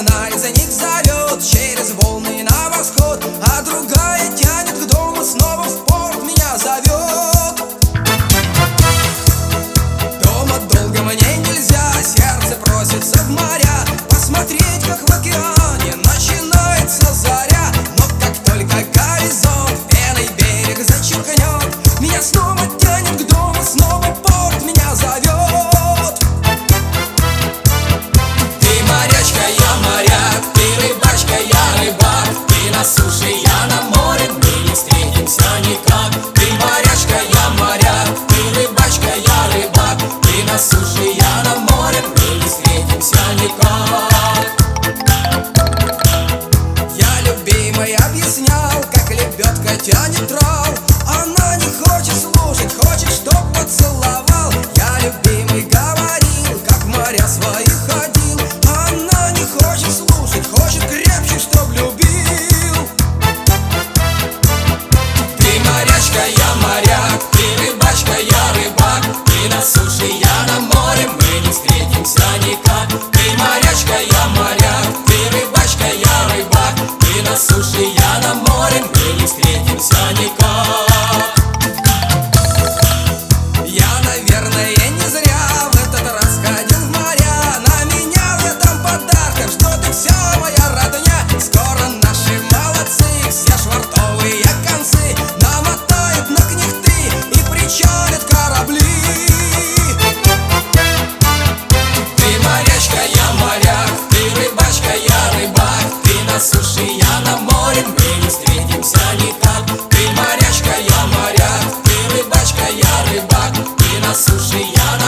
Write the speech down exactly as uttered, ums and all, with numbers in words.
одна из них зовет через волны на восход, а другая тянет к дому, снова в порт меня зовет. Дома долго мне нельзя, сердце просится в моря, посмотреть, как в океане начинается заря. Но как только горизонт пеной берег зачеркнет, меня снова тянет к дому, снова порт меня зовет. Ты морячка, я моряк, ты рыбачка, я рыбак, ты на суше, я на море, мы не встретимся никак. Ты морячка, я моряк, ты рыбачка, я рыбак, ты на суше, я на море, мы не встретимся никак. Я любимой объяснял, как лебедка тянет трав, она не хочет слушать, хочет, чтоб поцеловал. Я любимой говорил, как в моря своих ходил, она не хочет слушать, хочет крепче, чтоб любил. Ты морячка, я моряк, ты рыбачка, я рыбак, ты на суше, я на море, мы не встретимся никак. Ты морячка, я моряк, ты рыбачка, я рыбак, ты на суше, я на море, мы не встретимся никак. Я, наверное, не зря в этот раз ходил в моря, наменял я там подарков, что ты вся моя родня. Скоро наши молодцы все швартовые концы намотают на кнехты и причалят корабли. Ты морячка, я моряк, ты рыбачка, я рыбак, ты на суше, я на море, мы не встретимся никак. Ты морячка, я моряк, ты рыбачка, я рыбак, ты на суше, я на